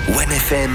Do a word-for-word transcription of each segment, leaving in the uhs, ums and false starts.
one F M.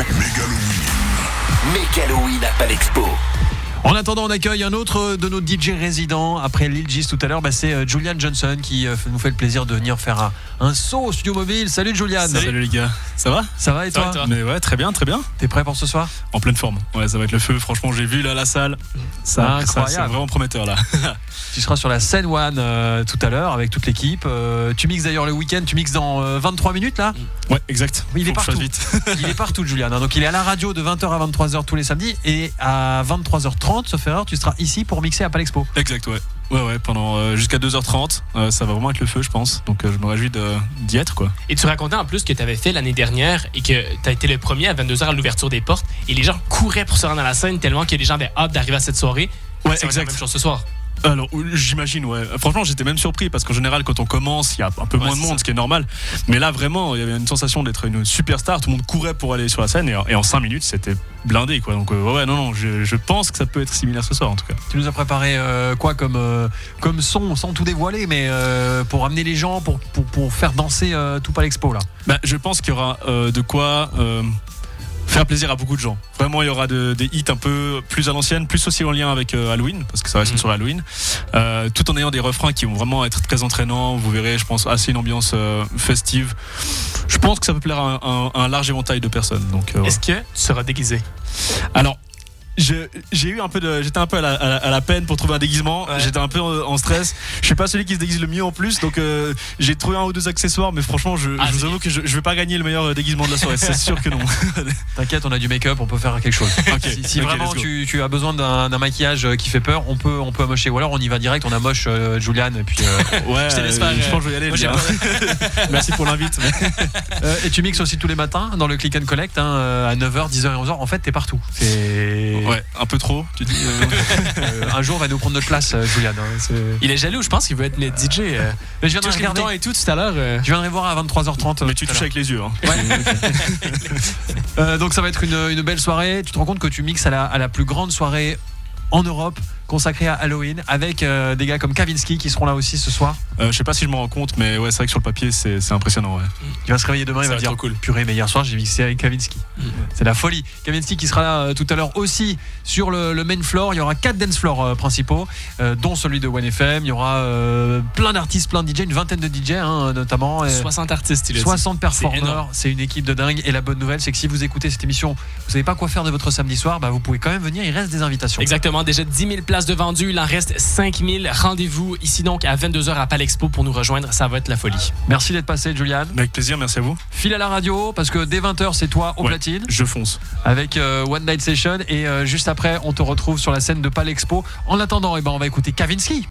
Megaloïn à Palexpo. En attendant, on accueille un autre de nos D J résidents. Après Lil Gis tout à l'heure, bah c'est Julian Johnson qui nous fait le plaisir de venir faire un, un saut au studio mobile. Salut Julian. Salut, Salut les gars, ça va? Ça va et toi, ça va et toi? Mais ouais, très bien, très bien. T'es prêt pour ce soir? En pleine forme. Ouais, ça va être le feu. Franchement, j'ai vu là la salle. Ça, ça c'est vraiment prometteur là. Tu seras sur la scène One euh, tout à l'heure avec toute l'équipe. Euh, tu mixes d'ailleurs le week-end. Tu mixes dans euh, vingt-trois minutes là? Ouais, exact. Oui, il Faut est partout. Vite. Il est partout, Julian. Donc il est à la radio de vingt heures à vingt-trois heures tous les samedis et à vingt-trois heures trente, sauf erreur, tu seras ici pour mixer à Palexpo. Exact, ouais. Ouais, ouais, pendant euh, jusqu'à deux heures trente, euh, ça va vraiment être le feu, je pense. Donc euh, je me réjouis de, d'y être, quoi. Et tu racontais en plus que tu avais fait l'année dernière et que tu as été le premier à vingt-deux heures à l'ouverture des portes et les gens couraient pour se rendre à la scène tellement que les gens avaient hâte d'arriver à cette soirée. Ouais, ça exact. Va être la même chose ce soir. Alors j'imagine, ouais. Franchement, j'étais même surpris parce qu'en général, quand on commence, il y a un peu ouais, moins de monde, ça. Ce qui est normal. Mais là, vraiment, il y avait une sensation d'être une superstar. Tout le monde courait pour aller sur la scène et, et en cinq minutes, c'était blindé, quoi. Donc euh, ouais, non, non, je, je pense que ça peut être similaire ce soir, en tout cas. Tu nous as préparé euh, quoi comme euh, comme son, sans tout dévoiler, mais euh, pour amener les gens, pour pour, pour faire danser euh, tout Palexpo là. Bah, je pense qu'il y aura euh, de quoi. Euh, faire plaisir à beaucoup de gens. Vraiment, il y aura de, des hits un peu plus à l'ancienne, plus aussi en lien avec euh, Halloween, parce que ça reste mmh. sur Halloween, euh, tout en ayant des refrains qui vont vraiment être très entraînants. Vous verrez, je pense, assez une ambiance euh, festive. Je pense que ça peut plaire à un, un, un large éventail de personnes. Donc, euh, est-ce que tu seras déguisé? Alors, Je, j'ai eu un peu de, j'étais un peu à la, à la, à la peine pour trouver un déguisement. Ouais. J'étais un peu en, en stress. Je suis pas celui qui se déguise le mieux en plus, donc euh, j'ai trouvé un ou deux accessoires, mais franchement, je, ah, je vous avoue que je, je vais pas gagner le meilleur déguisement de la soirée. C'est sûr que non. T'inquiète, on a du make-up, on peut faire quelque chose. Okay. Si, si okay, vraiment tu, tu as besoin d'un, d'un maquillage qui fait peur, on peut, on peut amocher. Ou alors on y va direct, on amoche euh, Julian et puis. Euh, ouais. Je te laisse pas. Je pense que je vais y aller. Moi, merci pour l'invite. euh, et tu mixes aussi tous les matins dans le click and collect hein, à neuf heures, dix heures et onze heures. En fait, t'es partout. C'est... Ouais, un peu trop. Tu dis, euh, un jour on va nous prendre notre place, euh, Julian. Hein, c'est... Il est jaloux, je pense qu'il veut être le D J. Euh, mais je viendrai regarder et tout tout à l'heure. Euh... Je viendrai voir à vingt-trois heures trente. Mais tu touches avec les yeux. Hein. Ouais. euh, donc ça va être une, une belle soirée. Tu te rends compte que tu mixes à la, à la plus grande soirée en Europe consacrée à Halloween avec euh, des gars comme Kavinsky qui seront là aussi ce soir. Euh, je sais pas si je m'en rends compte, mais ouais, c'est vrai que sur le papier, c'est, c'est impressionnant. Ouais. Il va se réveiller demain, ça il va, va dire cool. Purée, mais hier soir j'ai mixé avec Kavinsky. Mmh. C'est la folie. Kavinsky qui sera là euh, tout à l'heure aussi sur le, le main floor. Il y aura quatre dance floors euh, principaux, euh, dont celui de one F M. Il y aura euh, plein d'artistes, plein de D J, une vingtaine de D J hein, notamment. Euh, soixante artistes, il soixante performeurs. C'est, c'est une équipe de dingue. Et la bonne nouvelle, c'est que si vous écoutez cette émission, vous savez pas quoi faire de votre samedi soir, bah, vous pouvez quand même venir. Il reste des invitations. Exactement. Déjà dix mille places de vendues. Il en reste cinq mille. Rendez-vous ici donc à vingt-deux heures à Palexpo pour nous rejoindre. Ça va être la folie. Merci d'être passé, Julian. Avec plaisir, merci à vous. File à la radio parce que dès vingt heures, c'est toi au ouais, platine. Je fonce. Avec euh, One Night Session et euh, juste après, on te retrouve sur la scène de Palexpo. En attendant, eh ben, on va écouter Kavinsky.